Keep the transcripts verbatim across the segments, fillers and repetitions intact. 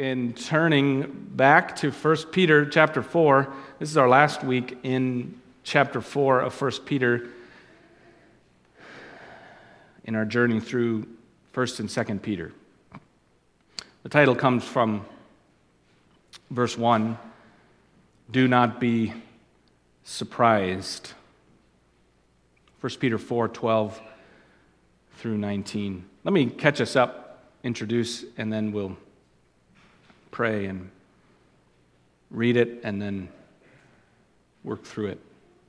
in turning back to First Peter chapter four. This is our last week in chapter four of First Peter in our journey through First and Second Peter. The title comes from verse one, "Do not be surprised." First Peter four, twelve through nineteen. Let me catch us up, introduce, and then we'll pray and read it and then work through it.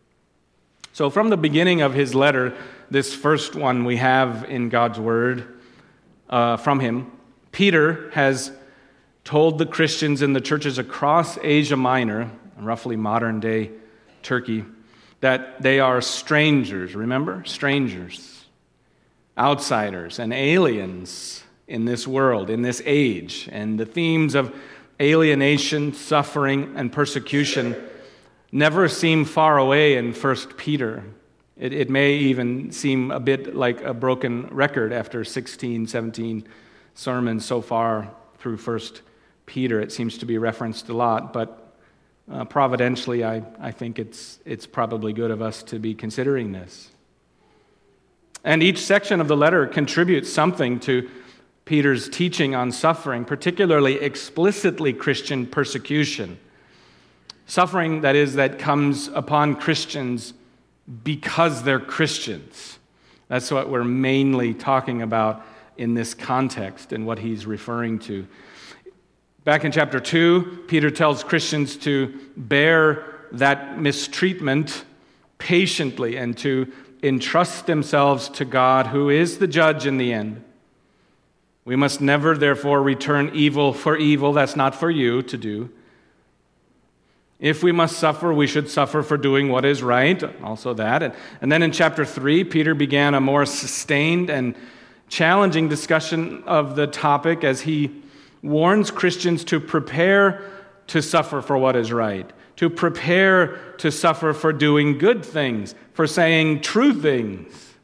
So from the beginning of his letter, this first one we have in God's Word uh, from him, Peter has told the Christians in the churches across Asia Minor, roughly modern-day Turkey, that they are strangers, remember? Strangers, outsiders, and aliens in this world, in this age. And the themes of alienation, suffering, and persecution never seem far away in First Peter. It, it may even seem a bit like a broken record after sixteen, seventeen sermons so far through First Peter. It seems to be referenced a lot, but uh, providentially, I, I think it's it's probably good of us to be considering this. And each section of the letter contributes something to Peter's teaching on suffering, particularly explicitly Christian persecution. Suffering, that is, that comes upon Christians because they're Christians. That's what we're mainly talking about in this context and what he's referring to. Back in chapter two, Peter tells Christians to bear that mistreatment patiently and to entrust themselves to God, who is the judge in the end. We must never, therefore, return evil for evil. That's not for you to do. If we must suffer, we should suffer for doing what is right. Also that. And, and then in chapter three, Peter began a more sustained and challenging discussion of the topic as he warns Christians to prepare to suffer for what is right, to prepare to suffer for doing good things, for saying true things.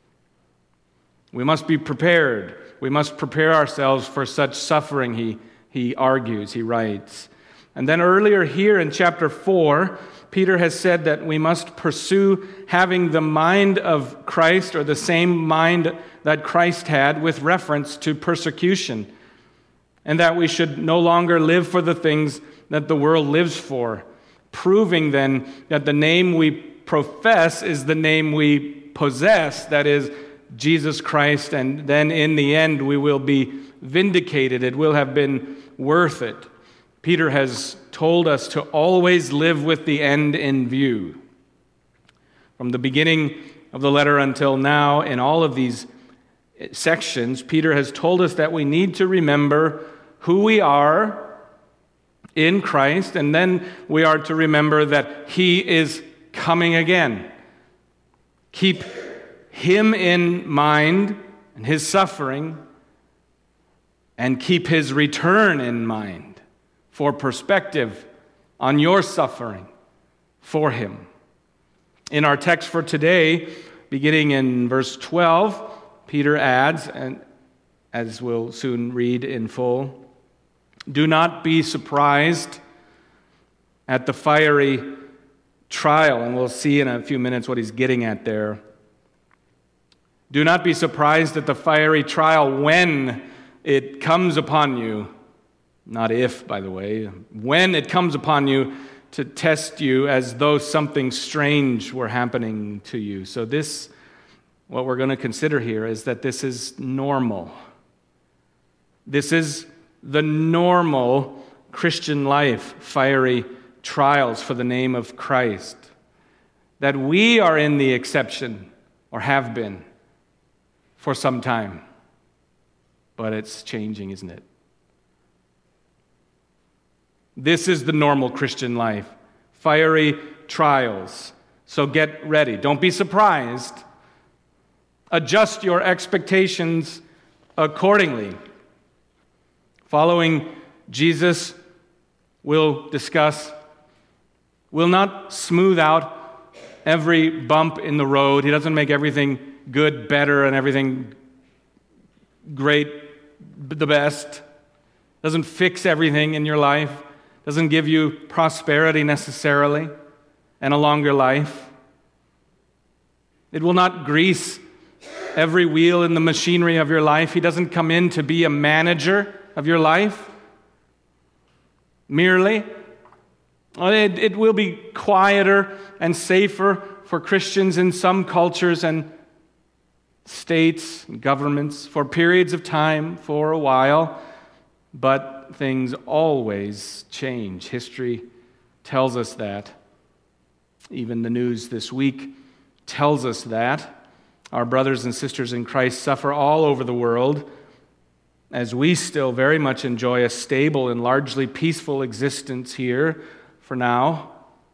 We must be prepared. We must prepare ourselves for such suffering, he, he argues, he writes. And then earlier here in chapter four, Peter has said that we must pursue having the mind of Christ, or the same mind that Christ had, with reference to persecution, and that we should no longer live for the things that the world lives for, proving then that the name we profess is the name we possess, that is, Jesus Christ, and then in the end we will be vindicated. It will have been worth it. Peter has told us to always live with the end in view. From the beginning of the letter until now, in all of these sections, Peter has told us that we need to remember who we are in Christ, and then we are to remember that He is coming again. Keep Him in mind and His suffering, and keep His return in mind for perspective on your suffering for Him. In our text for today, beginning in verse twelve, Peter adds, and as we'll soon read in full, "Do not be surprised at the fiery trial," and we'll see in a few minutes what he's getting at there. Do not be surprised at the fiery trial when it comes upon you. Not if, by the way. When it comes upon you to test you as though something strange were happening to you. So this, what we're going to consider here, is that this is normal. This is the normal Christian life, fiery trials for the name of Christ. That we are in the exception, or have been, for some time. But it's changing, isn't it? This is the normal Christian life. Fiery trials. So get ready. Don't be surprised. Adjust your expectations accordingly. Following Jesus, we'll discuss, will not smooth out every bump in the road. He doesn't make everything good, better, and everything great, the best. doesn't fix everything in your life, doesn't give you prosperity necessarily and a longer life. It will not grease every wheel in the machinery of your life. He doesn't come in to be a manager of your life merely. It, it will be quieter and safer for Christians in some cultures and states and governments for periods of time, for a while, but things always change. History tells us that. Even the news this week tells us that. Our brothers and sisters in Christ suffer all over the world as we still very much enjoy a stable and largely peaceful existence here for now.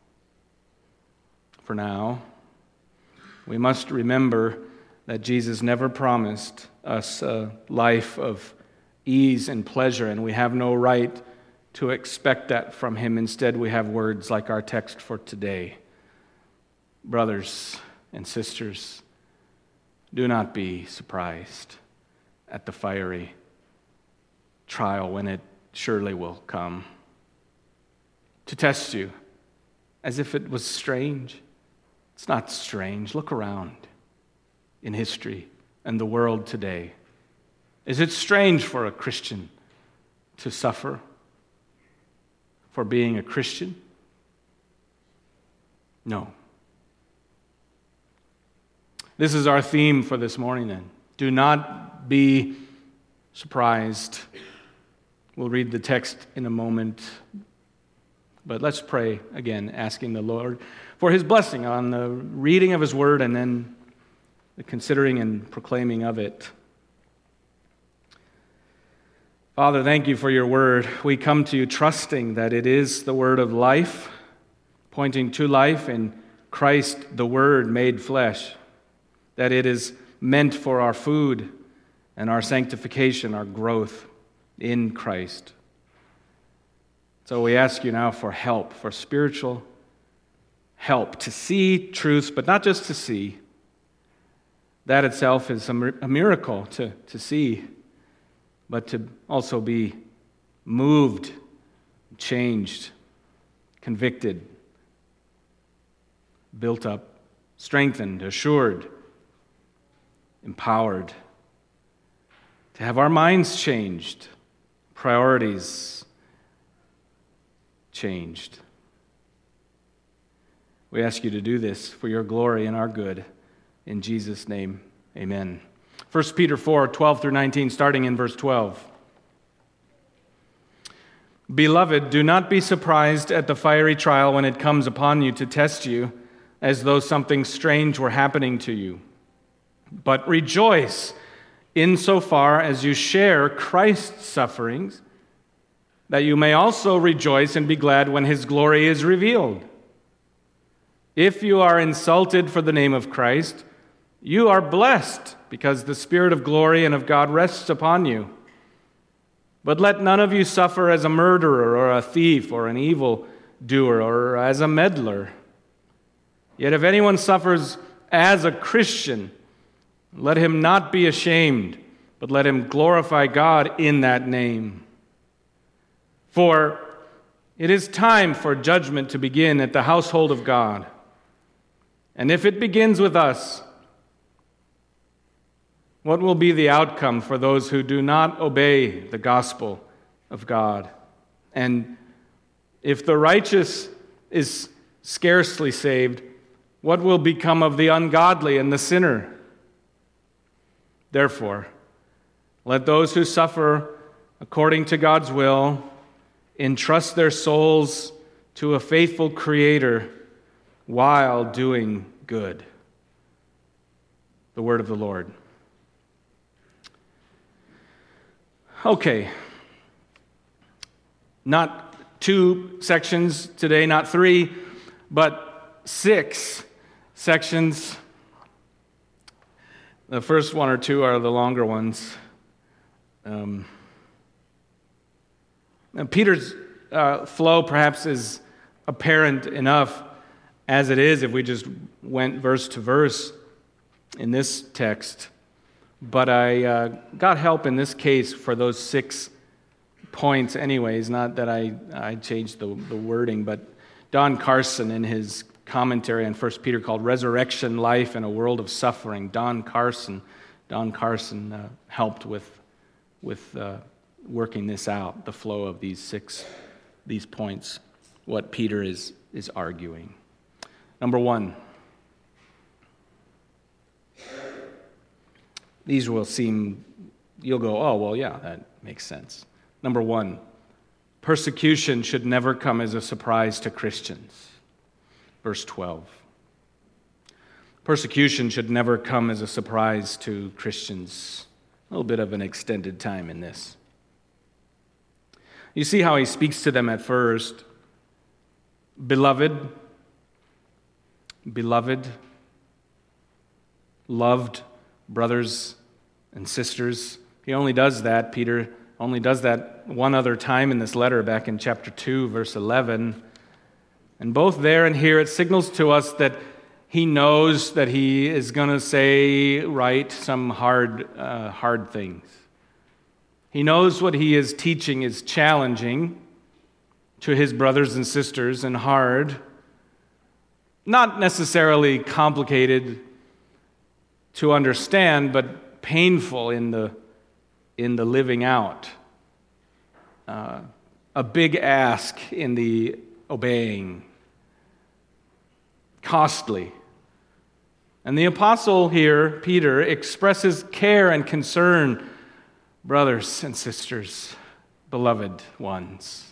For now. We must remember that Jesus never promised us a life of ease and pleasure, and we have no right to expect that from him. Instead, we have words like our text for today. Brothers and sisters, do not be surprised at the fiery trial when it surely will come to test you as if it was strange. It's not strange. Look around in history and the world today. Is it strange for a Christian to suffer for being a Christian? No. This is our theme for this morning then. Do not be surprised. We'll read the text in a moment. But let's pray again, asking the Lord for his blessing on the reading of his word and then the considering and proclaiming of it. Father, thank you for your word. We come to you trusting that it is the word of life, pointing to life in Christ, the Word made flesh, that it is meant for our food and our sanctification, our growth in Christ. So we ask you now for help, for spiritual help to see truth, but not just to see. That itself is a miracle to, to see, but to also be moved, changed, convicted, built up, strengthened, assured, empowered, to have our minds changed, priorities changed. We ask you to do this for your glory and our good. In Jesus' name, amen. First Peter four, twelve through nineteen, starting in verse twelve. Beloved, do not be surprised at the fiery trial when it comes upon you to test you, as though something strange were happening to you. But rejoice insofar as you share Christ's sufferings, that you may also rejoice and be glad when his glory is revealed. If you are insulted for the name of Christ, you are blessed, because the Spirit of glory and of God rests upon you. But let none of you suffer as a murderer or a thief or an evildoer or as a meddler. Yet if anyone suffers as a Christian, let him not be ashamed, but let him glorify God in that name. For it is time for judgment to begin at the household of God. And if it begins with us, what will be the outcome for those who do not obey the gospel of God? And if the righteous is scarcely saved, what will become of the ungodly and the sinner? Therefore, let those who suffer according to God's will entrust their souls to a faithful Creator while doing good. The word of the Lord. Okay, not two sections today, not three, but six sections. The first one or two are the longer ones. Um, Peter's uh, flow perhaps is apparent enough as it is if we just went verse to verse in this text. But I uh, got help in this case for those six points anyways, not that I, I changed the, the wording, but Don Carson in his commentary on First Peter called Resurrection Life in a World of Suffering, Don Carson, Don Carson uh, helped with, with uh, working this out, the flow of these six, these points, what Peter is, is arguing. Number one, these will seem, you'll go, oh, well, yeah, that makes sense. Number one, persecution should never come as a surprise to Christians. Verse twelve. Persecution should never come as a surprise to Christians. A little bit of an extended time in this. You see how he speaks to them at first. Beloved, beloved, loved brothers and sisters. He only does that, Peter only does that one other time in this letter back in chapter two, verse eleven. And both there and here it signals to us that he knows that he is going to say, right, some hard, uh, hard things. He knows what he is teaching is challenging to his brothers and sisters and hard, not necessarily complicated to understand, but painful in the in the living out. Uh, a big ask in the obeying. Costly. And the apostle here, Peter, expresses care and concern, brothers and sisters, beloved ones.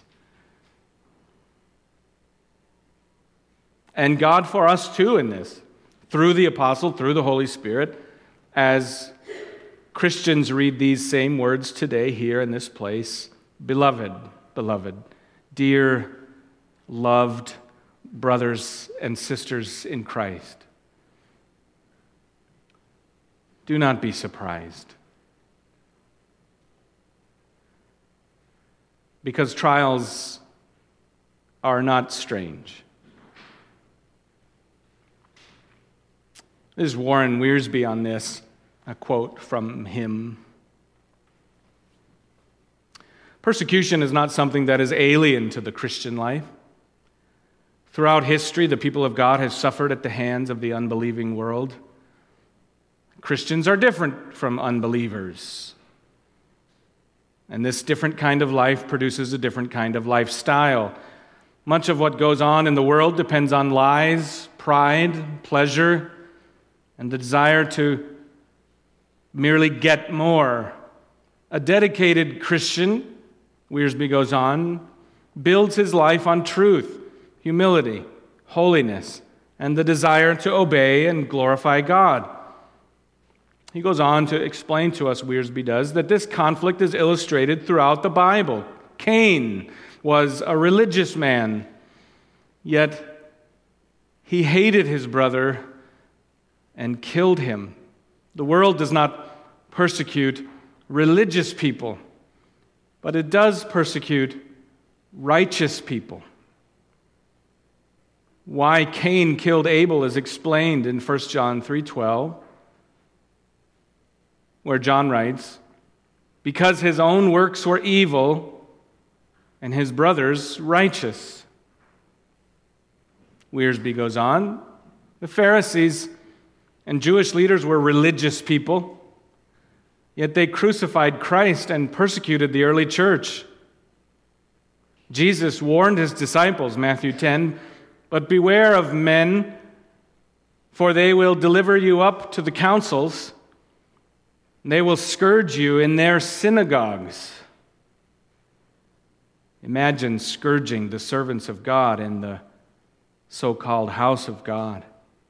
And God for us too in this, through the apostle, through the Holy Spirit, as Christians read these same words today here in this place. Beloved, beloved, dear, loved brothers and sisters in Christ. Do not be surprised. Because trials are not strange. This is Warren Wiersbe on this, a quote from him. Persecution is not something that is alien to the Christian life. Throughout history, the people of God have suffered at the hands of the unbelieving world. Christians are different from unbelievers. And this different kind of life produces a different kind of lifestyle. Much of what goes on in the world depends on lies, pride, pleasure, and the desire to merely get more. A dedicated Christian, Wiersbe goes on, builds his life on truth, humility, holiness, and the desire to obey and glorify God. He goes on to explain to us, Wiersbe does, that this conflict is illustrated throughout the Bible. Cain was a religious man, yet he hated his brother and killed him. The world does not persecute religious people, but it does persecute righteous people. Why Cain killed Abel is explained in First John three twelve, where John writes, because his own works were evil and his brother's righteous. Wiersbe goes on, the Pharisees and Jewish leaders were religious people, yet they crucified Christ and persecuted the early church. Jesus warned his disciples, Matthew ten, but beware of men, for they will deliver you up to the councils, and they will scourge you in their synagogues. Imagine scourging the servants of God in the so-called house of God.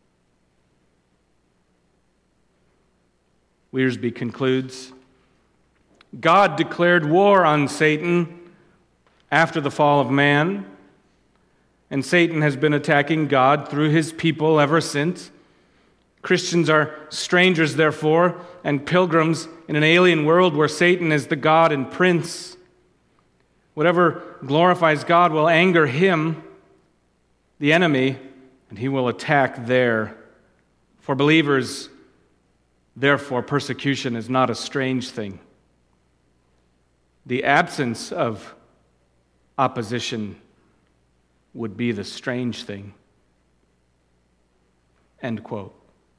Wiersbe concludes, God declared war on Satan after the fall of man, and Satan has been attacking God through his people ever since. Christians are strangers, therefore, and pilgrims in an alien world where Satan is the God and prince. Whatever glorifies God will anger him, the enemy, and he will attack there. For believers, therefore, persecution is not a strange thing. The absence of opposition would be the strange thing. End quote.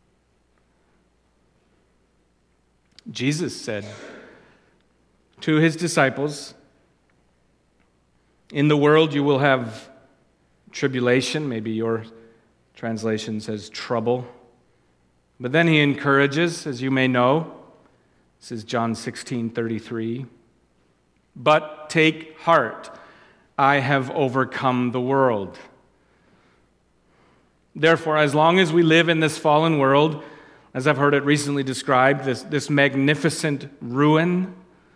Jesus said to his disciples, "In the world you will have tribulation," maybe your translation says trouble. But then he encourages, as you may know, this is John sixteen thirty-three, "But take heart, I have overcome the world." Therefore, as long as we live in this fallen world, as I've heard it recently described, this, this magnificent ruin,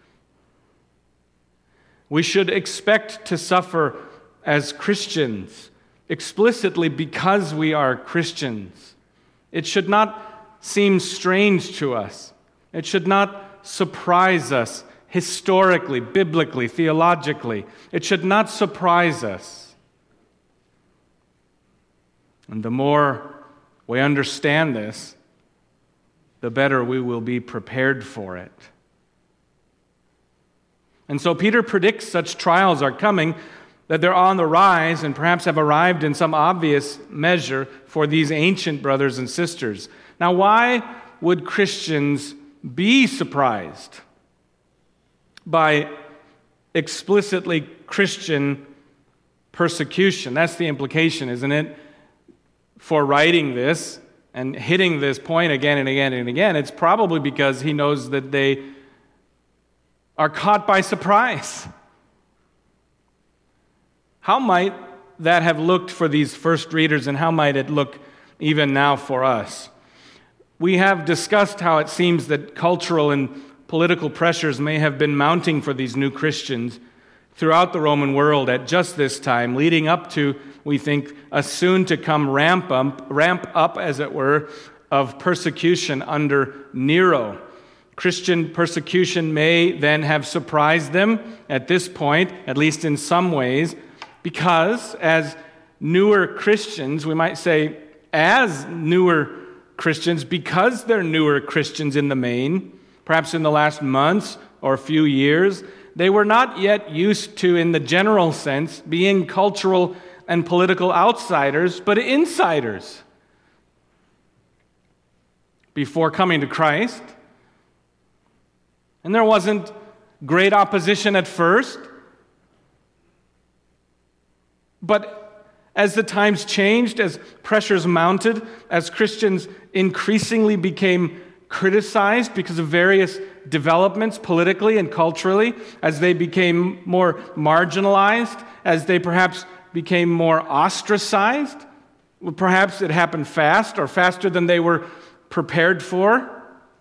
we should expect to suffer as Christians, explicitly because we are Christians. It should not seem strange to us. It should not surprise us historically, biblically, theologically. It should not surprise us. And the more we understand this, the better we will be prepared for it. And so Peter predicts such trials are coming, that they're on the rise and perhaps have arrived in some obvious measure for these ancient brothers and sisters. Now, why would Christians be surprised by explicitly Christian persecution? That's the implication, isn't it? For writing this and hitting this point again and again and again, it's probably because he knows that they are caught by surprise. How might that have looked for these first readers, and how might it look even now for us? We have discussed how it seems that cultural and political pressures may have been mounting for these new Christians throughout the Roman world at just this time, leading up to, we think, a soon-to-come ramp up, ramp up, as it were, of persecution under Nero. Christian persecution may then have surprised them at this point, at least in some ways, because as newer Christians, we might say as newer Christians, because they're newer Christians in the main, perhaps in the last months or few years, they were not yet used to, in the general sense, being cultural and political outsiders, but insiders. Before coming to Christ, and there wasn't great opposition at first, but as the times changed, as pressures mounted, as Christians increasingly became criticized because of various developments politically and culturally, as they became more marginalized, as they perhaps became more ostracized, perhaps it happened fast or faster than they were prepared for.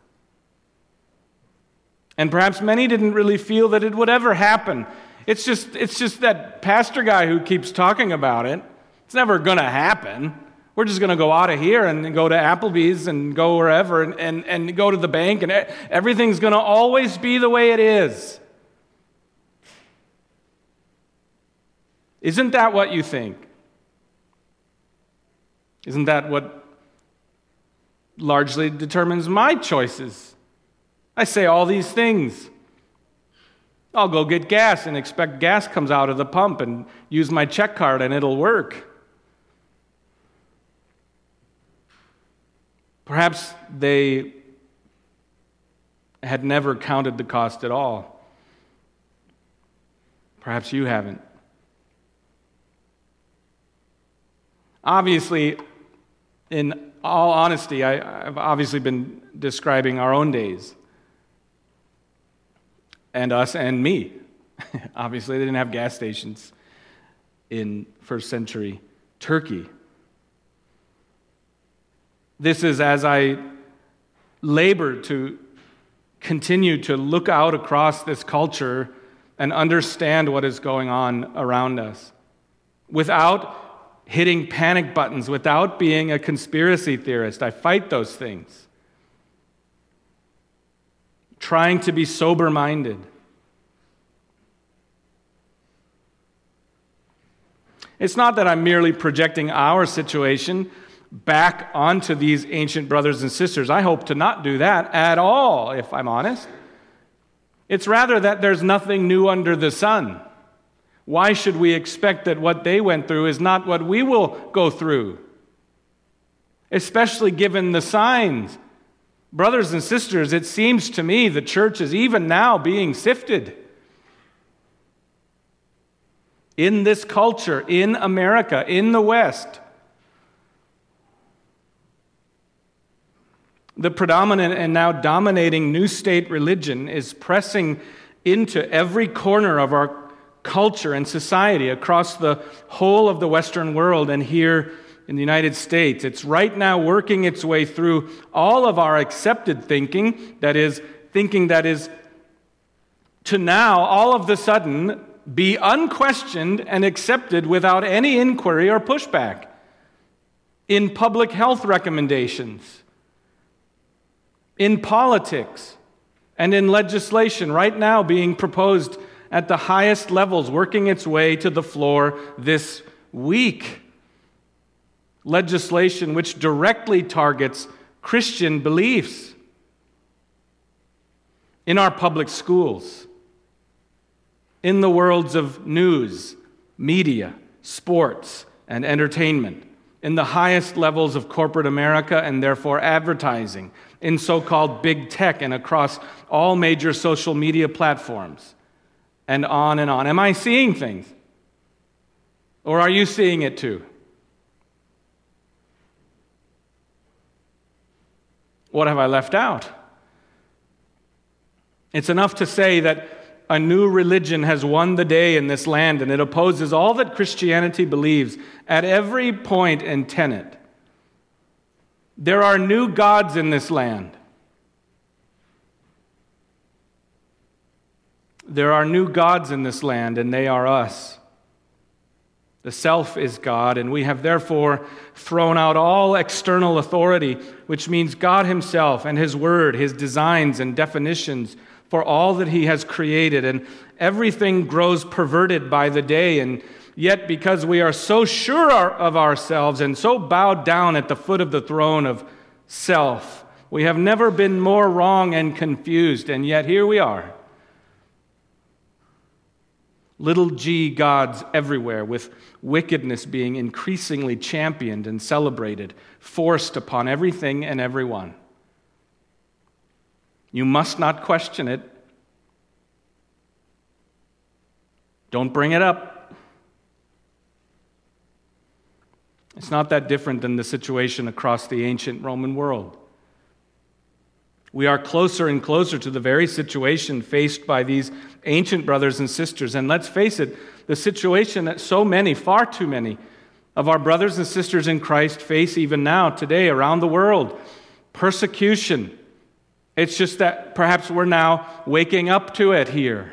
And perhaps many didn't really feel that it would ever happen. It's just, it's just that pastor guy who keeps talking about it. It's never going to happen. We're just going to go out of here and go to Applebee's and go wherever and, and, and go to the bank, and everything's going to always be the way it is. Isn't that what you think? Isn't that what largely determines my choices? I say all these things. I'll go get gas and expect gas comes out of the pump and use my check card and it'll work. Perhaps they had never counted the cost at all. Perhaps you haven't. Obviously, in all honesty, I, I've obviously been describing our own days. And us and me. Obviously, they didn't have gas stations in first century Turkey. This is as I labor to continue to look out across this culture and understand what is going on around us. Without hitting panic buttons, without being a conspiracy theorist, I fight those things. Trying to be sober-minded. It's not that I'm merely projecting our situation back onto these ancient brothers and sisters. I hope to not do that at all, if I'm honest. It's rather that there's nothing new under the sun. Why should we expect that what they went through is not what we will go through? Especially given the signs. Brothers and sisters, it seems to me the church is even now being sifted. In this culture, in America, in the West, the predominant and now dominating new state religion is pressing into every corner of our culture and society across the whole of the Western world and here in the United States. It's right now working its way through all of our accepted thinking, that is, thinking that is to now all of the sudden be unquestioned and accepted without any inquiry or pushback in public health recommendations, in politics, and in legislation right now being proposed at the highest levels, working its way to the floor this week. Legislation which directly targets Christian beliefs in our public schools, in the worlds of news, media, sports, and entertainment, in the highest levels of corporate America and therefore advertising, in so-called big tech and across all major social media platforms, and on and on. Am I seeing things? Or are you seeing it too? What have I left out? It's enough to say that a new religion has won the day in this land, and it opposes all that Christianity believes at every point and tenet. There are new gods in this land. There are new gods in this land, and they are us. The self is God, and we have therefore thrown out all external authority, which means God himself and his word, his designs and definitions for all that he has created, and everything grows perverted by the day. And yet, because we are so sure of ourselves and so bowed down at the foot of the throne of self, we have never been more wrong and confused, and yet here we are. Little g gods everywhere, with wickedness being increasingly championed and celebrated, forced upon everything and everyone. You must not question it. Don't bring it up. It's not that different than the situation across the ancient Roman world. We are closer and closer to the very situation faced by these ancient brothers and sisters. And let's face it, the situation that so many, far too many, of our brothers and sisters in Christ face even now, today, around the world. Persecution. It's just that perhaps we're now waking up to it here.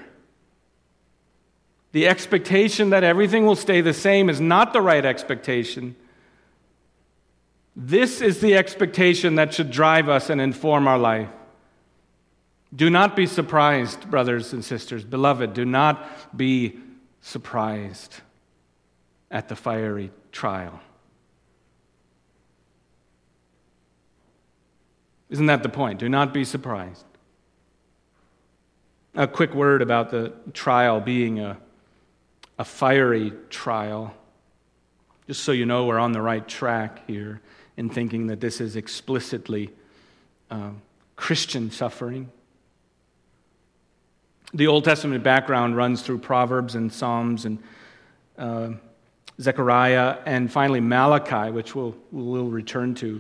The expectation that everything will stay the same is not the right expectation. This is the expectation that should drive us and inform our life. Do not be surprised, brothers and sisters. Beloved, do not be surprised at the fiery trial. Isn't that the point? Do not be surprised. A quick word about the trial being a, a fiery trial, just so you know we're on the right track here in thinking that this is explicitly uh, Christian suffering. The Old Testament background runs through Proverbs and Psalms and uh, Zechariah and finally Malachi, which we'll, we'll return to.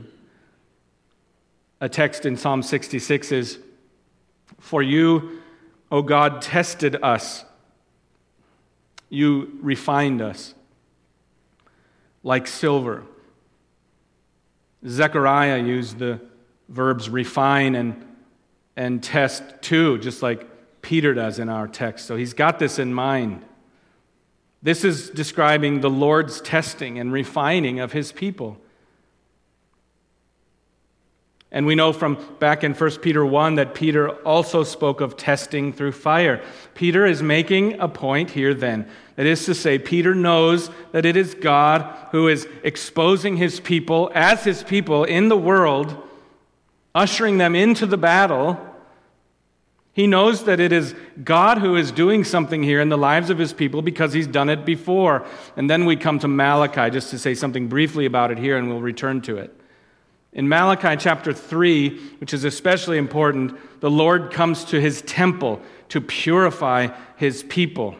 A text in Psalm sixty-six is, "For you, O God, tested us. You refined us like silver." Zechariah used the verbs refine and, and test too, just like Peter does in our text. So he's got this in mind. This is describing the Lord's testing and refining of his people. And we know from back in First Peter one that Peter also spoke of testing through fire. Peter is making a point here then. That is to say, Peter knows that it is God who is exposing his people as his people in the world, ushering them into the battle, He knows that it is God who is doing something here in the lives of his people because he's done it before. And then we come to Malachi, just to say something briefly about it here, and we'll return to it. In Malachi chapter three, which is especially important, the Lord comes to his temple to purify his people.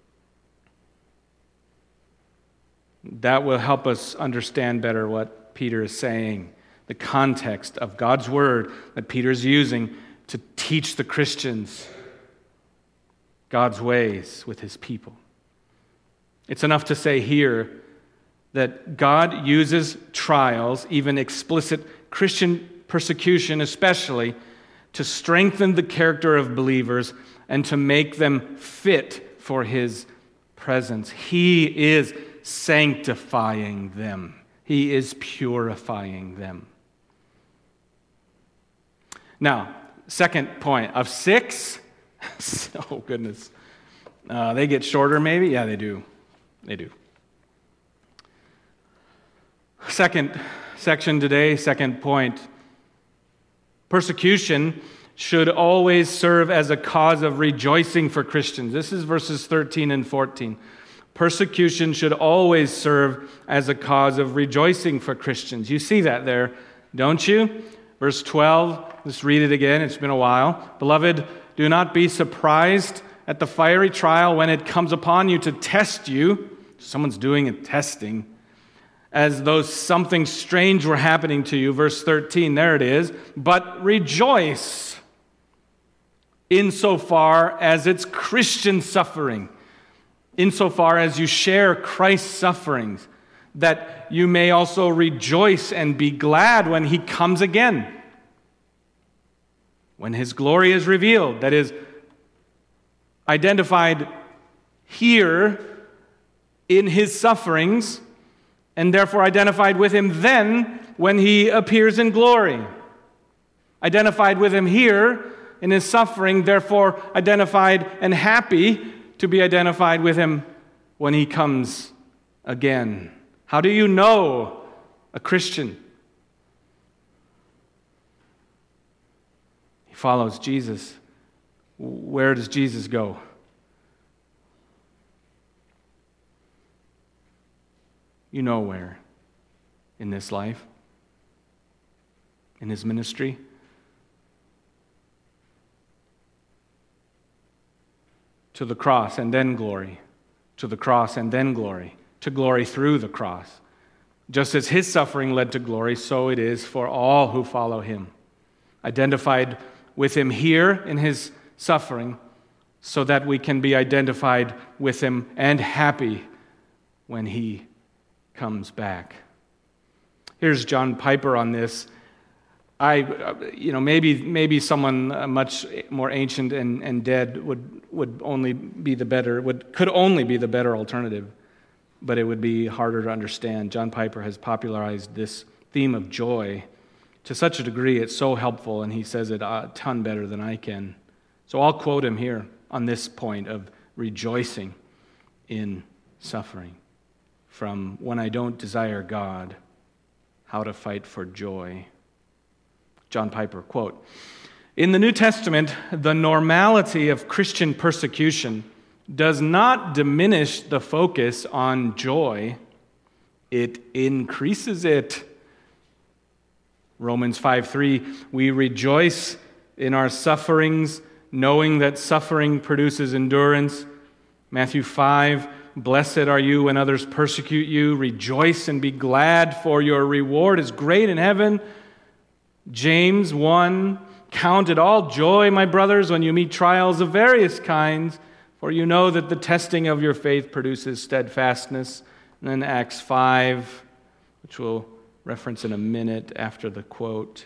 That will help us understand better what Peter is saying, the context of God's word that Peter is using to teach the Christians God's ways with his people. It's enough to say here that God uses trials, even explicit Christian persecution especially, to strengthen the character of believers and to make them fit for his presence. He is sanctifying them. He is purifying them. Now, second point of six. Oh, goodness. Uh, they get shorter, maybe? Yeah, they do. They do. Second section today, second point. Persecution should always serve as a cause of rejoicing for Christians. This is verses thirteen and fourteen. Persecution should always serve as a cause of rejoicing for Christians. You see that there, don't you? Verse twelve, let's read it again. It's been a while. Beloved, do not be surprised at the fiery trial when it comes upon you to test you. Someone's doing a testing. As though something strange were happening to you. Verse thirteen, there it is. But rejoice insofar as it's Christian suffering, insofar as you share Christ's sufferings, that you may also rejoice and be glad when he comes again. When his glory is revealed, that is identified here in his sufferings, and therefore identified with him then when he appears in glory. Identified with him here in his suffering, therefore identified and happy to be identified with him when he comes again. How do you know a Christian? He follows Jesus. Where does Jesus go? You know where. In this life. In his ministry. To the cross and then glory. To the cross and then glory. To glory through the cross. Just as his suffering led to glory, so it is for all who follow him. Identified with him here in his suffering, so that we can be identified with him and happy when he comes back. Here's John Piper on this. I, you know, maybe maybe someone much more ancient and, and dead would would only be the better would could only be the better alternative, but it would be harder to understand. John Piper has popularized this theme of joy to such a degree it's so helpful, and he says it a ton better than I can. So I'll quote him here on this point of rejoicing in suffering. From When I Don't Desire God, How to Fight for Joy. John Piper, quote, "In the New Testament, the normality of Christian persecution does not diminish the focus on joy. It increases it. Romans five three, we rejoice in our sufferings, knowing that suffering produces endurance. Matthew five, blessed are you when others persecute you. Rejoice and be glad, for your reward is great in heaven. James one, count it all joy, my brothers, when you meet trials of various kinds, for you know that the testing of your faith produces steadfastness." And then Acts five, which we'll reference in a minute after the quote.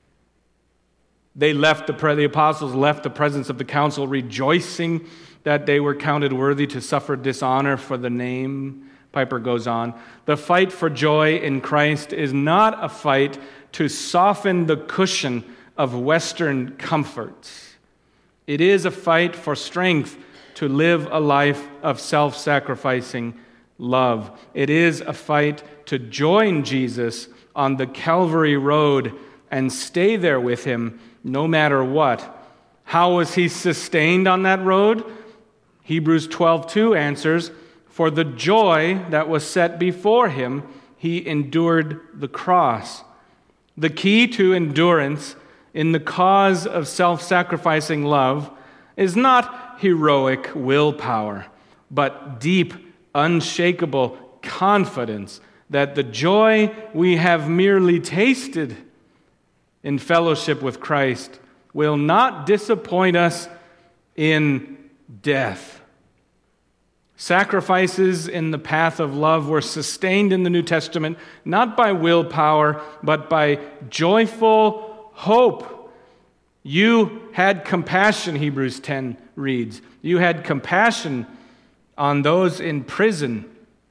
They left the, the apostles left the presence of the council, rejoicing that they were counted worthy to suffer dishonor for the name. Piper goes on, the fight for joy in Christ is not a fight to soften the cushion of Western comforts. It is a fight for strength to live a life of self-sacrificing love. It is a fight to join Jesus on the Calvary road and stay there with him no matter what. How was he sustained on that road? Hebrews twelve two answers, "For the joy that was set before him, he endured the cross." The key to endurance in the cause of self-sacrificing love is not heroic willpower, but deep, unshakable confidence that the joy we have merely tasted in fellowship with Christ will not disappoint us in death. Sacrifices in the path of love were sustained in the New Testament not by willpower, but by joyful hope. You had compassion, Hebrews ten reads. You had compassion on those in prison.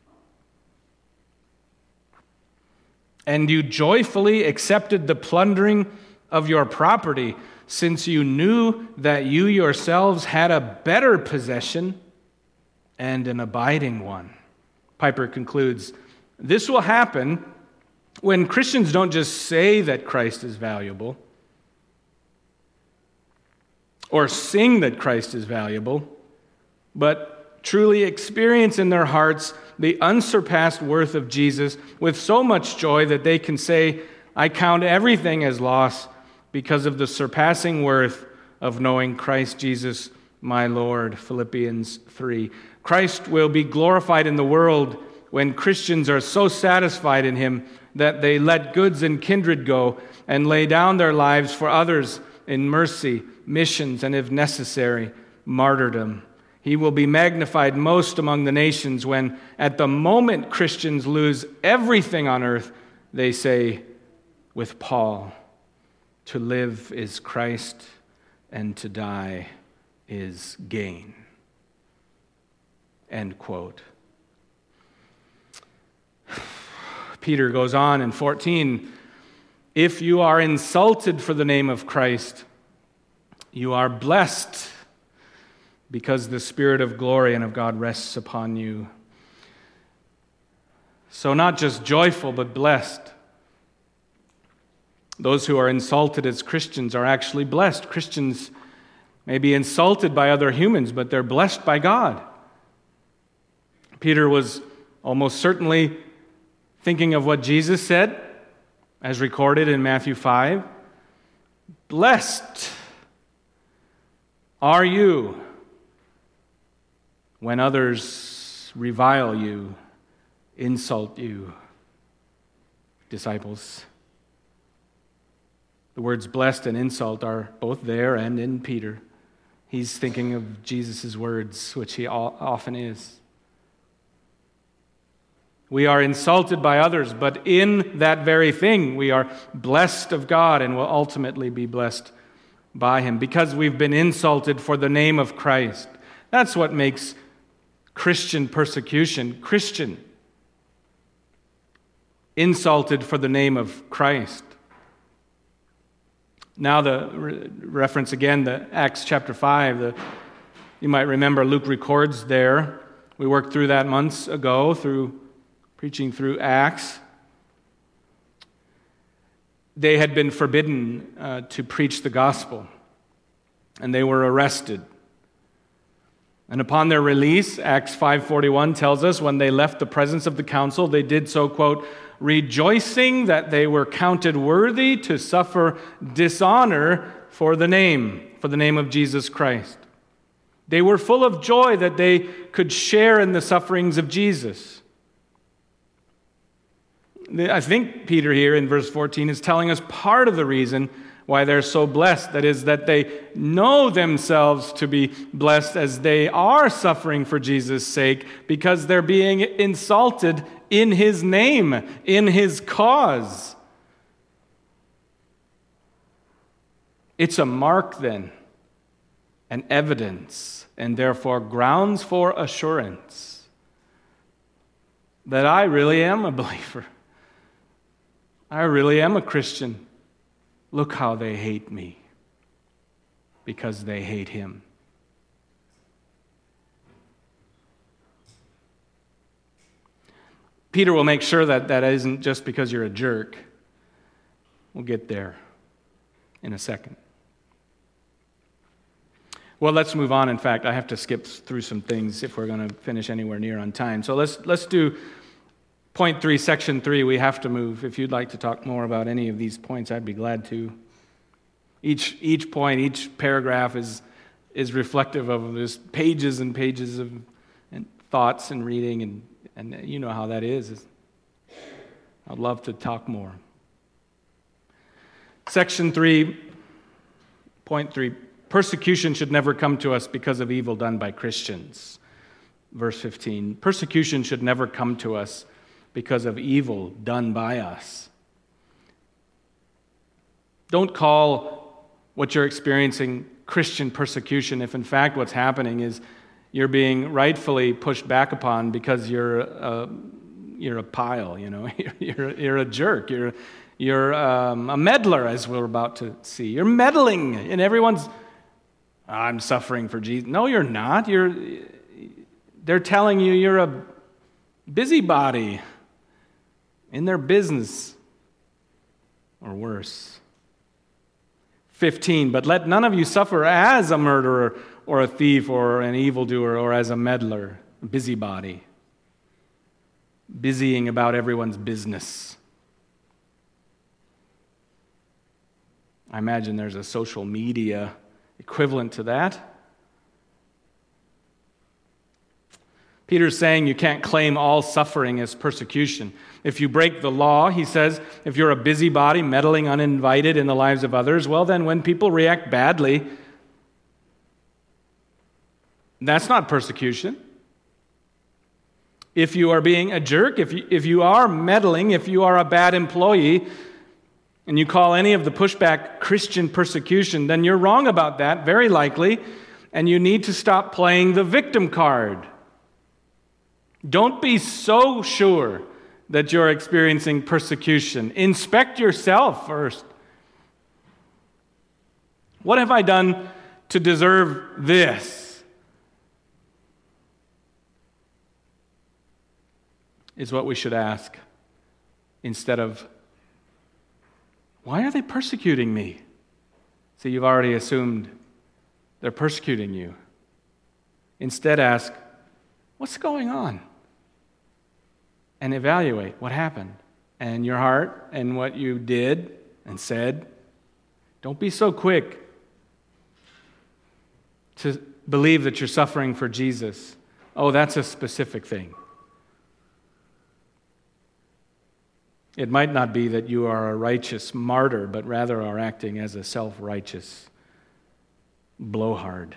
And you joyfully accepted the plundering of your property, since you knew that you yourselves had a better possession and an abiding one. Piper concludes, this will happen when Christians don't just say that Christ is valuable or sing that Christ is valuable, but truly experience in their hearts the unsurpassed worth of Jesus with so much joy that they can say, I count everything as loss because of the surpassing worth of knowing Christ Jesus, my Lord. Philippians three. Christ will be glorified in the world when Christians are so satisfied in him that they let goods and kindred go and lay down their lives for others in mercy, missions, and if necessary, martyrdom. He will be magnified most among the nations when, at the moment Christians lose everything on earth, they say, with Paul, to live is Christ, and to die is gain. End quote. Peter goes on in fourteen, if you are insulted for the name of Christ, you are blessed, because the Spirit of glory and of God rests upon you. So not just joyful, but blessed. Those who are insulted as Christians are actually blessed. Christians may be insulted by other humans, but they're blessed by God. Peter was almost certainly thinking of what Jesus said, as recorded in Matthew five. Blessed are you when others revile you, insult you, disciples. The words blessed and insult are both there and in Peter. He's thinking of Jesus' words, which he often is. We are insulted by others, but in that very thing, we are blessed of God and will ultimately be blessed by him because we've been insulted for the name of Christ. That's what makes Christian persecution Christian. Insulted for the name of Christ. Now the re- reference again, the Acts chapter five. The, you might remember Luke records there. We worked through that months ago through preaching through Acts. They had been forbidden uh, to preach the gospel, and they were arrested. And upon their release, Acts five forty-one tells us, when they left the presence of the council, they did so, quote, rejoicing that they were counted worthy to suffer dishonor for the name, for the name of Jesus Christ. They were full of joy that they could share in the sufferings of Jesus. I think Peter here in verse fourteen is telling us part of the reason why they're so blessed. That is, that they know themselves to be blessed as they are suffering for Jesus' sake because they're being insulted in his name, in his cause. It's a mark then, an evidence, and therefore grounds for assurance that I really am a believer. I really am a Christian. Look how they hate me because they hate him. Peter will make sure that that isn't just because you're a jerk. We'll get there in a second. Well, let's move on. In fact, I have to skip through some things if we're going to finish anywhere near on time. So let's let's do point three, section three. We have to move. If you'd like to talk more about any of these points, I'd be glad to. Each each point, each paragraph is is reflective of this pages and pages of and thoughts and reading, and, and you know how that is. I'd love to talk more. Section three, point three. Persecution should never come to us because of evil done by Christians. Verse fifteen, persecution should never come to us because of evil done by us. Don't call what you're experiencing Christian persecution if in fact what's happening is you're being rightfully pushed back upon because you're a, you're a pile, you know, you're, you're a jerk, you're, you're um, a meddler, as we're about to see. You're meddling in everyone's... I'm suffering for Jesus. No, you're not. You're. They're telling you you're a busybody in their business, or worse. fifteen, but let none of you suffer as a murderer or a thief or an evildoer or as a meddler, a busybody, busying about everyone's business. I imagine there's a social media equivalent to that. Peter's saying you can't claim all suffering as persecution. If you break the law, he says, if you're a busybody meddling uninvited in the lives of others, well then when people react badly, that's not persecution. If you are being a jerk, if you, if you are meddling, if you are a bad employee, and you call any of the pushback Christian persecution, then you're wrong about that, very likely, and you need to stop playing the victim card. Don't be so sure that you're experiencing persecution. Inspect yourself first. What have I done to deserve this? Is what we should ask, instead of, why are they persecuting me? See, you've already assumed they're persecuting you. Instead, ask, what's going on? And evaluate what happened and your heart and what you did and said. Don't be so quick to believe that you're suffering for Jesus. Oh, that's a specific thing. It might not be that you are a righteous martyr, but rather are acting as a self-righteous blowhard.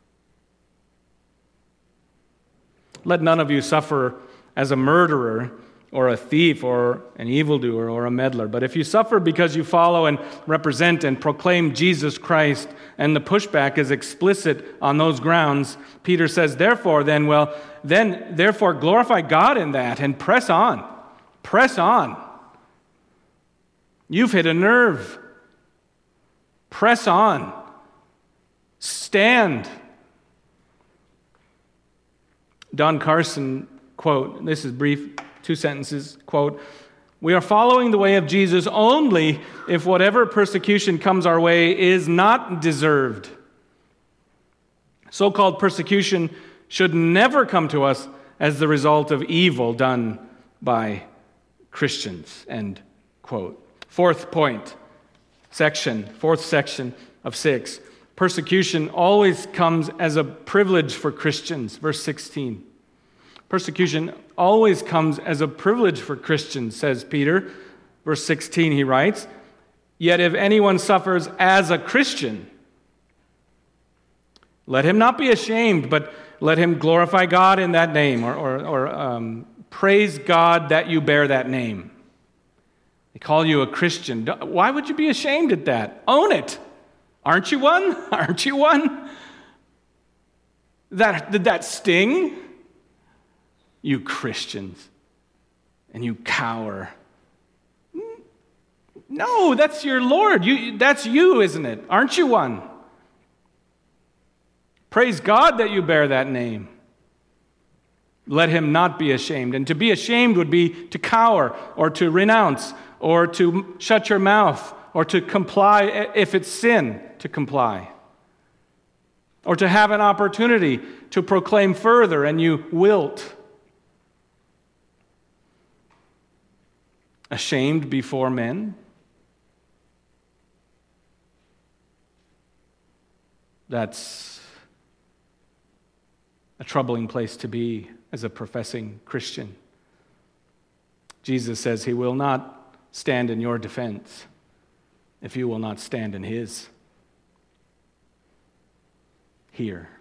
Let none of you suffer as a murderer or a thief or an evildoer or a meddler. But if you suffer because you follow and represent and proclaim Jesus Christ, and the pushback is explicit on those grounds, Peter says, therefore, then, well, then, therefore, glorify God in that and press on. Press on. You've hit a nerve. Press on. Stand. Don Carson, quote, this is brief, two sentences, quote, we are following the way of Jesus only if whatever persecution comes our way is not deserved. So-called persecution should never come to us as the result of evil done by Christians, end quote. Fourth point, section, fourth section of six. Persecution always comes as a privilege for Christians. Verse sixteen. Persecution always comes as a privilege for Christians, says Peter. Verse sixteen, he writes, yet if anyone suffers as a Christian, let him not be ashamed, but let him glorify God in that name, or, or, or um, praise God that you bear that name. They call you a Christian. Why would you be ashamed at that? Own it. Aren't you one? Aren't you one? That, did that sting? You Christians. And you cower. No, that's your Lord. You, that's you, isn't it? Aren't you one? Praise God that you bear that name. Let him not be ashamed. And to be ashamed would be to cower or to renounce or to shut your mouth or to comply if it's sin to comply. or to have an opportunity to proclaim further and you wilt. Ashamed before men? That's a troubling place to be as a professing Christian. Jesus says he will not stand in your defense if you will not stand in his. Here.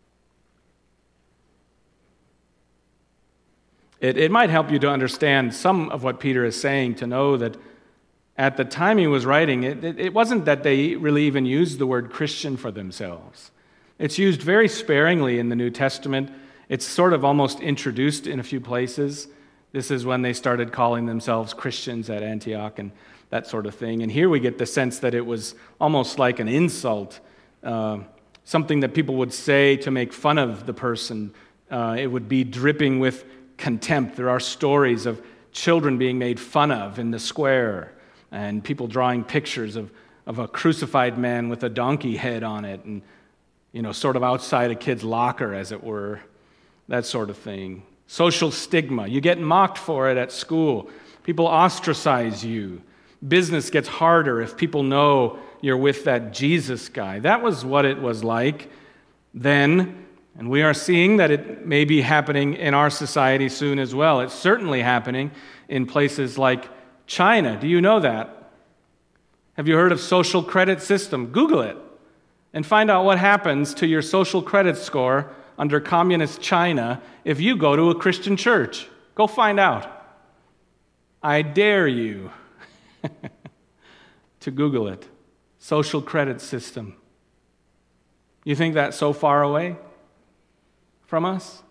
It, it might help you to understand some of what Peter is saying, to know that at the time he was writing, it, it, it wasn't that they really even used the word Christian for themselves. It's used very sparingly in the New Testament. It's sort of almost introduced in a few places. This is when they started calling themselves Christians at Antioch and that sort of thing. And here we get the sense that it was almost like an insult, uh, something that people would say to make fun of the person. Uh, it would be dripping with contempt. There are stories of children being made fun of in the square and people drawing pictures of, of a crucified man with a donkey head on it and, you know, sort of outside a kid's locker, as it were, that sort of thing. Social stigma. You get mocked for it at school. People ostracize you. Business gets harder if people know you're with that Jesus guy. That was what it was like then, and we are seeing that it may be happening in our society soon as well. It's certainly happening in places like China. Do you know that? Have you heard of social credit system? Google it and find out what happens to your social credit score under communist China if you go to a Christian church. Go find out. I dare you to Google it. Social credit system. You think that's so far away from us?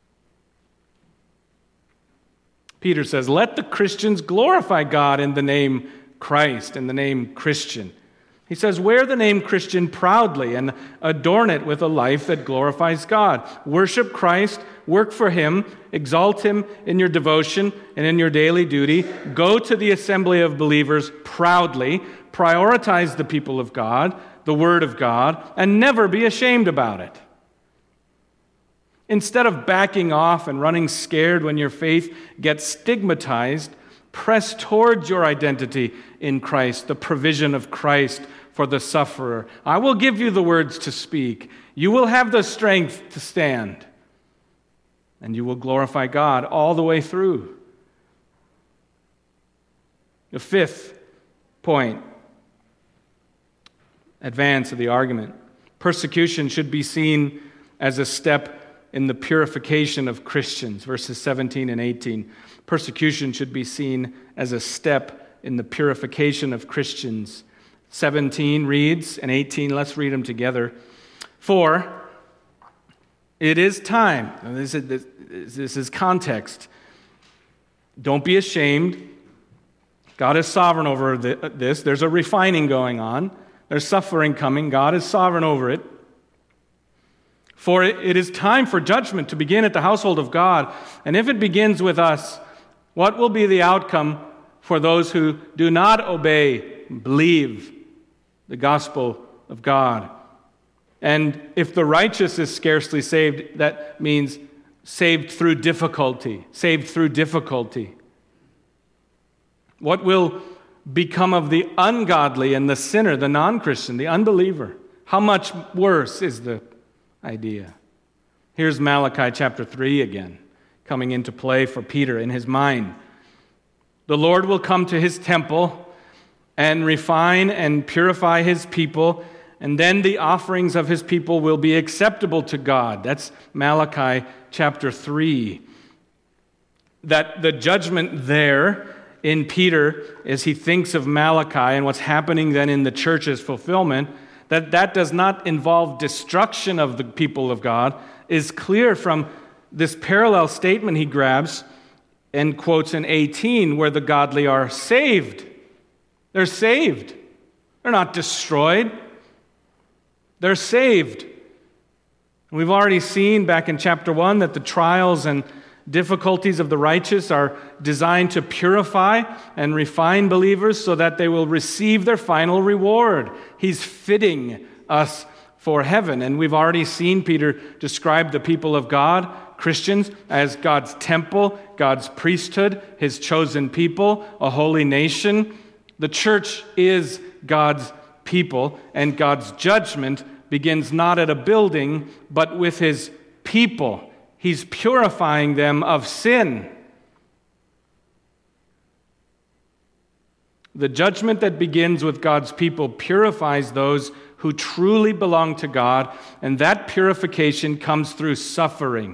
Peter says, let the Christians glorify God in the name Christ, in the name Christian. He says, wear the name Christian proudly and adorn it with a life that glorifies God. Worship Christ, work for Him, exalt Him in your devotion and in your daily duty. Go to the assembly of believers proudly. Prioritize the people of God, the Word of God, and never be ashamed about it. Instead of backing off and running scared when your faith gets stigmatized, press towards your identity in Christ, the provision of Christ for the sufferer. I will give you the words to speak. You will have the strength to stand. And you will glorify God all the way through. The fifth point, advance of the argument. Persecution should be seen as a step in the purification of Christians, verses seventeen and eighteen. Persecution should be seen as a step in the purification of Christians. seventeen reads, and eighteen, let's read them together. For it is time, and this is, this, this is context. Don't be ashamed. God is sovereign over this. There's a refining going on. There's suffering coming. God is sovereign over it. For it is time for judgment to begin at the household of God. And if it begins with us, what will be the outcome for those who do not obey, believe the gospel of God? And if the righteous is scarcely saved, that means saved through difficulty, saved through difficulty. What will become of the ungodly and the sinner, the non-Christian, the unbeliever? How much worse is the idea? Here's Malachi chapter three again, coming into play for Peter in his mind. The Lord will come to his temple and refine and purify his people, and then the offerings of his people will be acceptable to God. That's Malachi chapter three. That the judgment there in Peter, as he thinks of Malachi and what's happening then in the church's fulfillment, that that does not involve destruction of the people of God, is clear from this parallel statement he grabs and quotes in eighteen, where the godly are saved. They're saved. They're not destroyed. They're saved. We've already seen back in chapter one that the trials and difficulties of the righteous are designed to purify and refine believers so that they will receive their final reward. He's fitting us for heaven. And we've already seen Peter describe the people of God, Christians, as God's temple, God's priesthood, his chosen people, a holy nation. The church is God's people, and God's judgment begins not at a building, but with his people. He's purifying them of sin. The judgment that begins with God's people purifies those who truly belong to God, and that purification comes through suffering.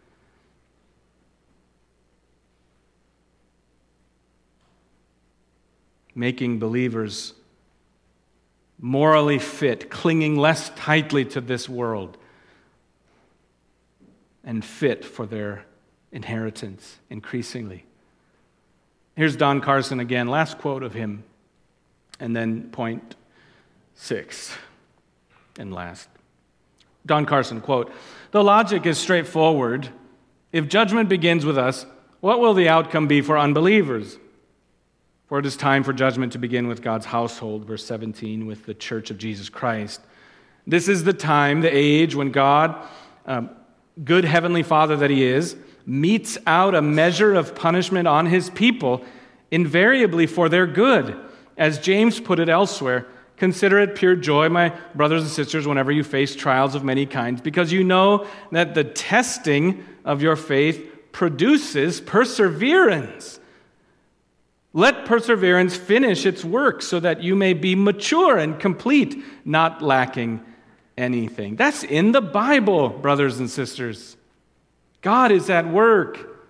Making believers morally fit, clinging less tightly to this world, and fit for their inheritance increasingly. Here's Don Carson again, last quote of him, and then point six, and last. Don Carson, quote, "The logic is straightforward. If judgment begins with us, what will the outcome be for unbelievers? For it is time for judgment to begin with God's household," verse seventeen, with the church of Jesus Christ. This is the time, the age, when God, um, good heavenly Father that he is, metes out a measure of punishment on his people, invariably for their good. As James put it elsewhere, "Consider it pure joy, my brothers and sisters, whenever you face trials of many kinds, because you know that the testing of your faith produces perseverance. Let perseverance finish its work so that you may be mature and complete, not lacking anything." That's in the Bible, brothers and sisters. God is at work.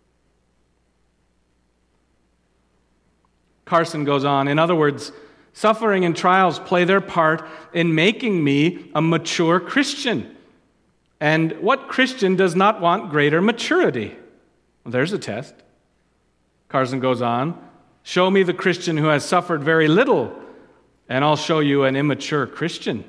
Carson goes on, in other words, suffering and trials play their part in making me a mature Christian. And what Christian does not want greater maturity? Well, there's a test. Carson goes on, show me the Christian who has suffered very little, and I'll show you an immature Christian.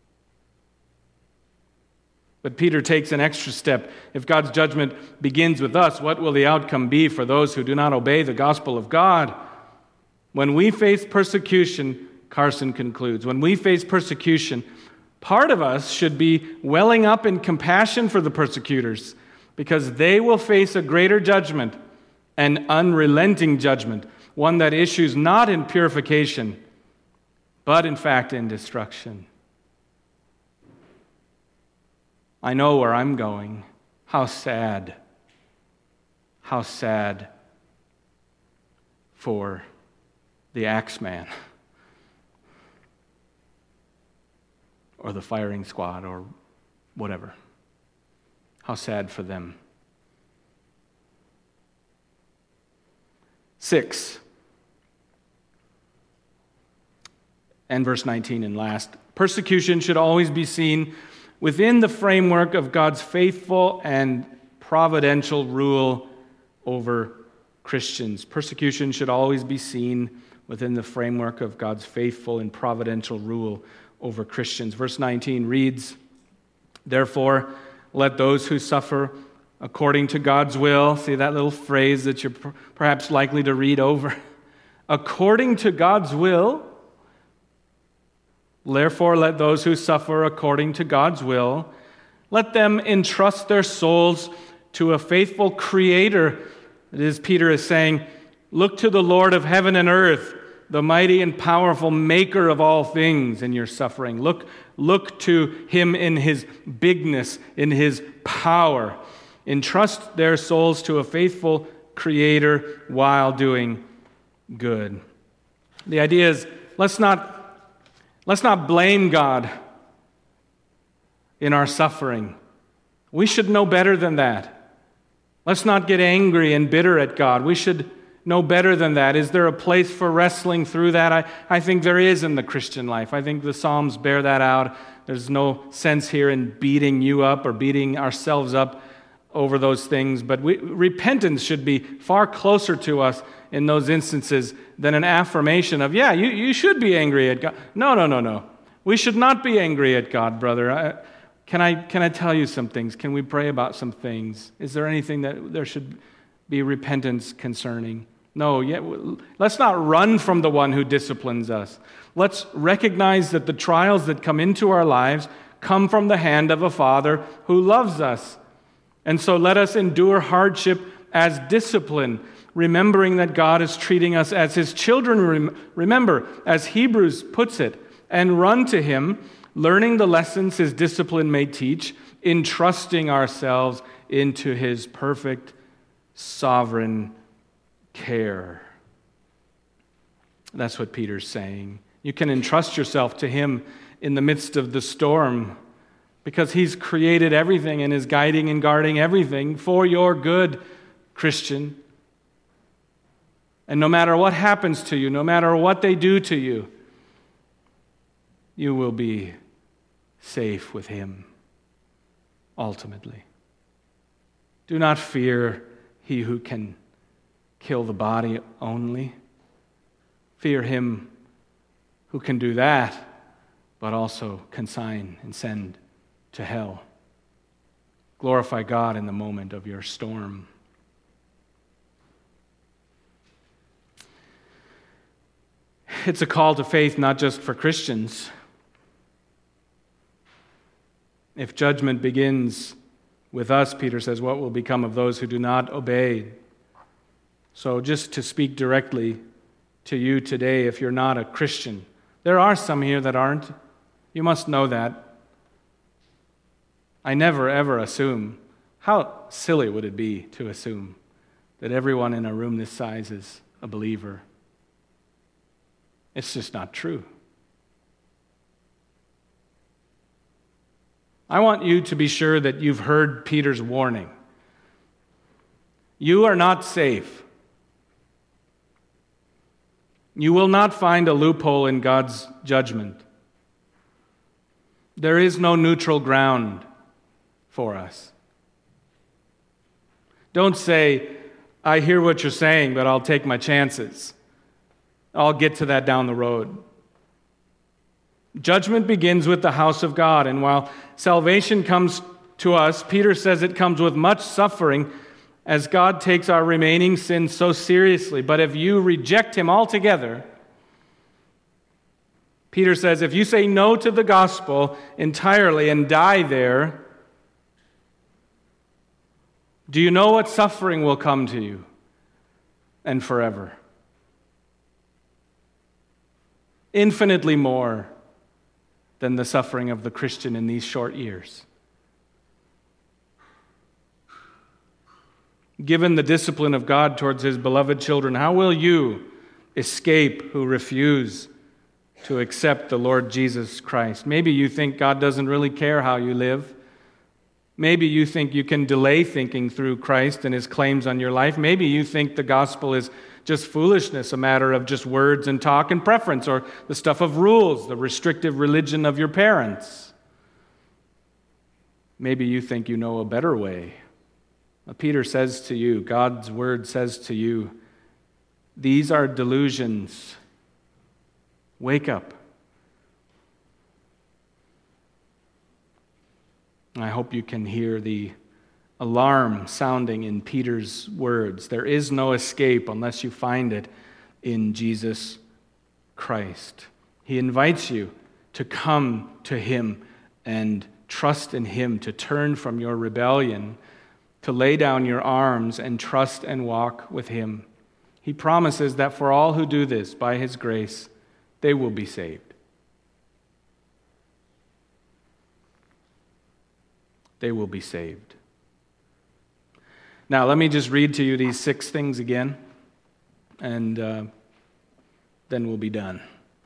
But Peter takes an extra step. If God's judgment begins with us, what will the outcome be for those who do not obey the gospel of God? When we face persecution, Carson concludes, when we face persecution, part of us should be welling up in compassion for the persecutors, because they will face a greater judgment, an unrelenting judgment, one that issues not in purification, but in fact in destruction. I know where I'm going. How sad. How sad for the Axeman or the firing squad or whatever. How sad for them. Six. And verse nineteen and last. Persecution should always be seen within the framework of God's faithful and providential rule over Christians. Persecution should always be seen within the framework of God's faithful and providential rule over Christians. Verse nineteen reads, "Therefore, let those who suffer according to God's will," see that little phrase that you're perhaps likely to read over, "according to God's will, therefore let those who suffer according to God's will, let them entrust their souls to a faithful Creator." It is, Peter is saying, look to the Lord of heaven and earth, the mighty and powerful maker of all things in your suffering. Look, look to him in his bigness, in his power. Entrust their souls to a faithful Creator while doing good. The idea is, let's not Let's not blame God in our suffering. We should know better than that. Let's not get angry and bitter at God. We should know better than that. Is there a place for wrestling through that? I, I think there is in the Christian life. I think the Psalms bear that out. There's no sense here in beating you up or beating ourselves up over those things, but we, repentance should be far closer to us in those instances than an affirmation of, yeah, you, you should be angry at God. No, no, no, no. We should not be angry at God, brother. I, can I can I tell you some things? Can we pray about some things? Is there anything that there should be repentance concerning? No, yet let's not run from the one who disciplines us. Let's recognize that the trials that come into our lives come from the hand of a Father who loves us. And so let us endure hardship as discipline, remembering that God is treating us as his children. Remember, as Hebrews puts it, and run to him, learning the lessons his discipline may teach, entrusting ourselves into his perfect, sovereign care. That's what Peter's saying. You can entrust yourself to him in the midst of the storm because he's created everything and is guiding and guarding everything for your good, Christian. And no matter what happens to you, no matter what they do to you, you will be safe with him, ultimately. Do not fear he who can kill the body only. Fear him who can do that, but also consign and send to hell. Glorify God in the moment of your storm. It's a call to faith not just for Christians. If judgment begins with us, Peter says, what will become of those who do not obey? So just to speak directly to you today, if you're not a Christian, there are some here that aren't. You must know that. I never, ever assume. How silly would it be to assume that everyone in a room this size is a believer? It's just not true. I want you to be sure that you've heard Peter's warning. You are not safe. You will not find a loophole in God's judgment. There is no neutral ground for us. Don't say, I hear what you're saying, but I'll take my chances. I'll get to that down the road. Judgment begins with the house of God, and while salvation comes to us, Peter says it comes with much suffering as God takes our remaining sins so seriously. But if you reject him altogether, Peter says, if you say no to the gospel entirely and die there, do you know what suffering will come to you and forever? Infinitely more than the suffering of the Christian in these short years. Given the discipline of God towards his beloved children, how will you escape who refuse to accept the Lord Jesus Christ? Maybe you think God doesn't really care how you live. Maybe you think you can delay thinking through Christ and his claims on your life. Maybe you think the gospel is just foolishness, a matter of just words and talk and preference, or the stuff of rules, the restrictive religion of your parents. Maybe you think you know a better way. Well, Peter says to you, God's word says to you, these are delusions. Wake up. I hope you can hear the alarm sounding in Peter's words. There is no escape unless you find it in Jesus Christ. He invites you to come to him and trust in him, to turn from your rebellion, to lay down your arms and trust and walk with him. He promises that for all who do this by his grace, they will be saved. They will be saved. Now, let me just read to you these six things again, and uh, then we'll be done.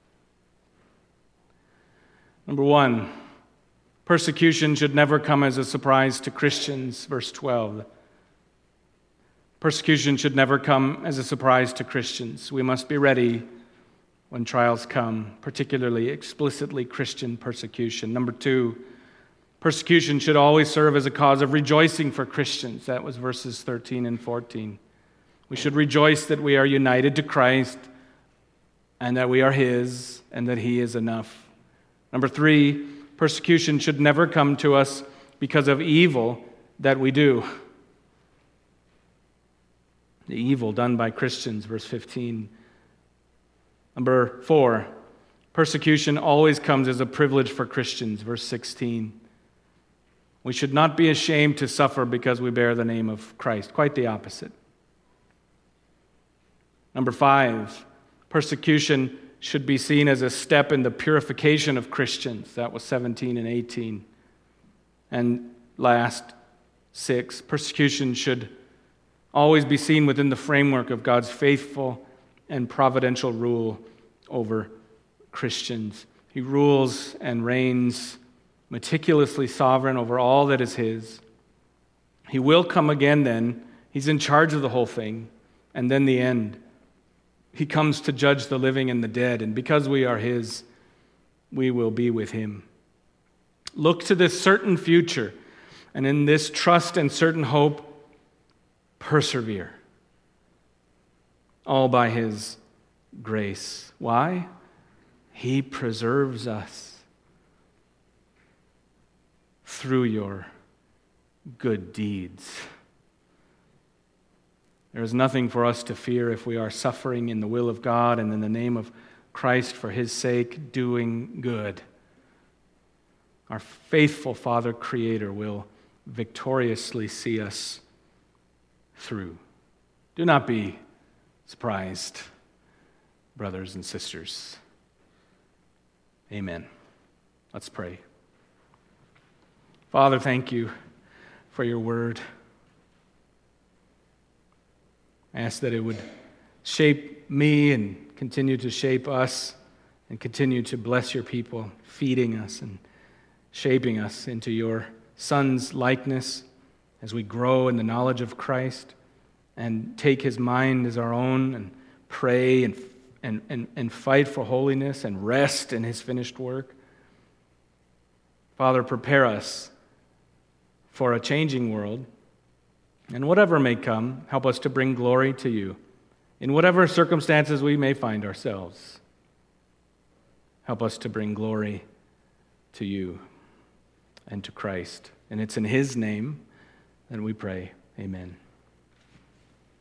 Number one, persecution should never come as a surprise to Christians, verse twelve. Persecution should never come as a surprise to Christians. We must be ready when trials come, particularly explicitly Christian persecution. Number two, persecution should always serve as a cause of rejoicing for Christians. That was verses thirteen and fourteen. We should rejoice that we are united to Christ and that we are his and that he is enough. Number three, persecution should never come to us because of evil that we do. The evil done by Christians, verse fifteen. Number four, Persecution always comes as a privilege for Christians. Verse sixteen. We should not be ashamed to suffer because we bear the name of Christ. Quite the opposite. Number five, persecution should be seen as a step in the purification of Christians. That was seventeen and eighteen. And last, six, persecution should always be seen within the framework of God's faithful and providential rule over Christians. He rules and reigns meticulously sovereign over all that is His. He will come again then. He's in charge of the whole thing. And then the end. He comes to judge the living and the dead. And because we are His, we will be with Him. Look to this certain future. And in this trust and certain hope, persevere. All by His grace. Why? He preserves us through your good deeds. There is nothing for us to fear if we are suffering in the will of God and in the name of Christ for His sake, doing good. Our faithful Father Creator will victoriously see us through. Do not be surprised, brothers and sisters. Amen. Let's pray. Father, thank you for your word. I ask that it would shape me and continue to shape us and continue to bless your people, feeding us and shaping us into your Son's likeness as we grow in the knowledge of Christ and take His mind as our own and pray and, and, and, and fight for holiness and rest in His finished work. Father, prepare us for a changing world, and whatever may come, help us to bring glory to you in whatever circumstances we may find ourselves. Help us to bring glory to you and to Christ. And it's in His name that we pray. Amen.